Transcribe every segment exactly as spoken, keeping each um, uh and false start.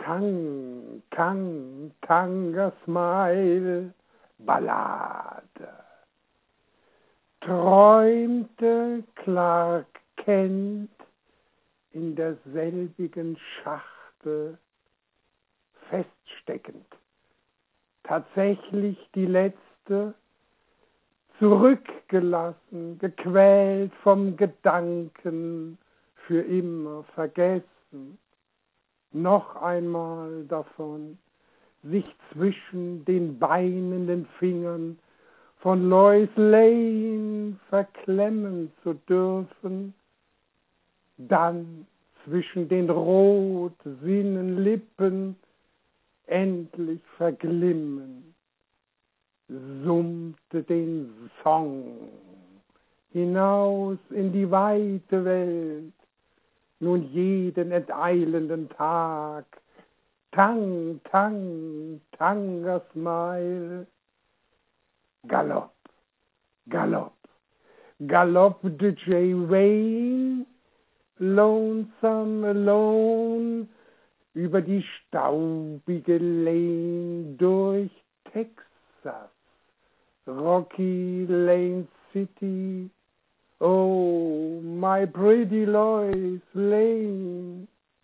Tang, Tang, Tanga Smile, Ballade. Träumte Clark Kent in derselbigen Schachtel feststeckend. Tatsächlich die letzte, zurückgelassen, gequält vom Gedanken, für immer vergessen. Noch einmal davon, sich zwischen den weinenden Fingern von Lois Lane verklemmen zu dürfen, dann zwischen den rot-sinnen Lippen endlich verglimmen, summte den Song hinaus in die weite Welt, nun jeden enteilenden Tag, Tang, Tang, Tanga Smile, Galopp, Galopp, Galopp de Jay Wayne, Lonesome Alone, über die staubige Lane durch Texas, Rocky Lane City, oh, my pretty Lois Lane,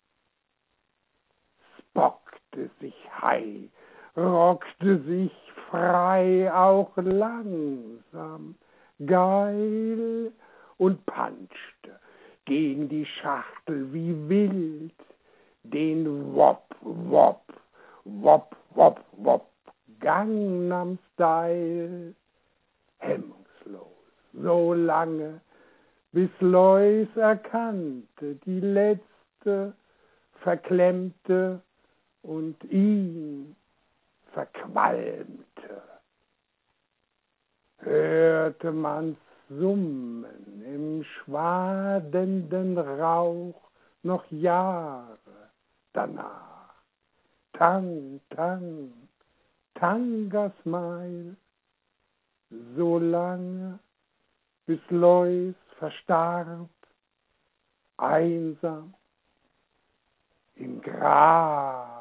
spockte sich high, rockte sich frei, auch langsam, geil und panschte gegen die Schachtel wie wild, den Wop, Wop, Wop, Wop, Wop, Gangnam Style, hemmungslos, so lange, bis Lois erkannte, die letzte verklemmte und ihn verqualmte. Hörte man's summen im schwadenden Rauch noch Jahre danach. Tang, Tang, Tanga Smile, so lange, bis Lois verstarb, einsam im Grab.